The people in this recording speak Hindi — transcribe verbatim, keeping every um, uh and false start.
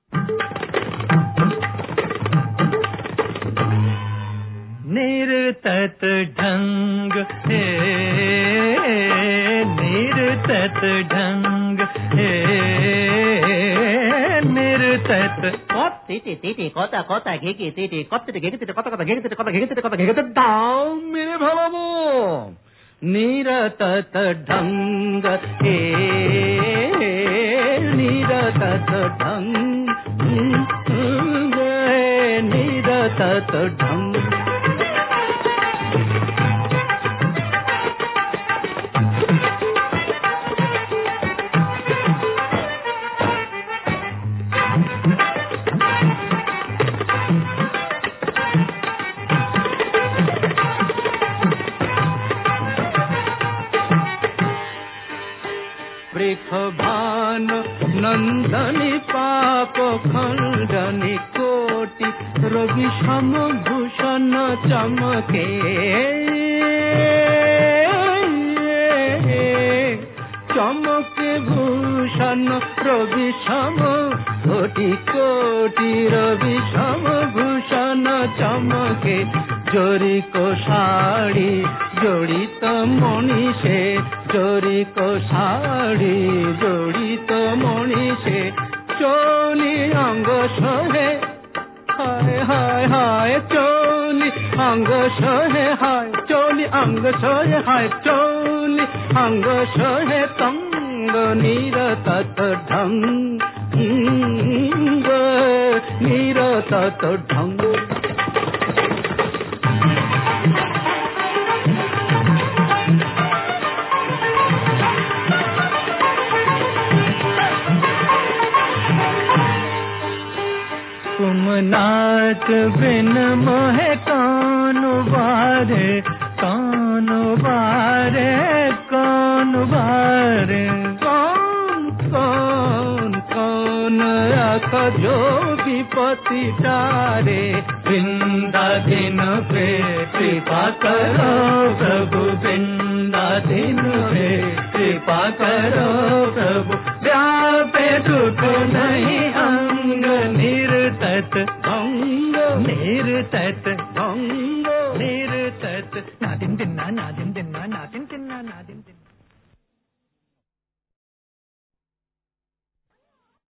निर्तत ढंग हे निर्तत ढंग हे निर्तत टीटी टीटी कोता कोता घेगी टीटी कोता घेगी टीटी कोता कोता घेगी टीटी कोता घेगी टीटी कोता घेगी टीटी दाम मेरे भावो निरतत ढंग हे निरतत ढंग निरतत ढंग भान नंदनी पाप खंडनी कोटि रवि सम भूषण चमके चमके भूषण रवि सम कोटि कोटि रवि सम भूषण चमके जोरी को साड़ी जड़ित मनीषे जोरी को साड़ी जड़ित मनीषे चोली अंग सहे हाय हाय हाय चोली अंग सहे हाय चोली अंग सहे हाय चोली अंग सहे तंग निरतत ढंग निरतत ढंग नाच बिन मोहे कौन बारे कौन बारे कौन बारे कौन कौन कौन आख जो विपत्ति तारे बिंदा दिन पे कृपा करो प्रभु बिंदा दिन पे कृपा करो प्रभु व्यापे दुख नहीं अंग निर्तत भंग निर्तत भंग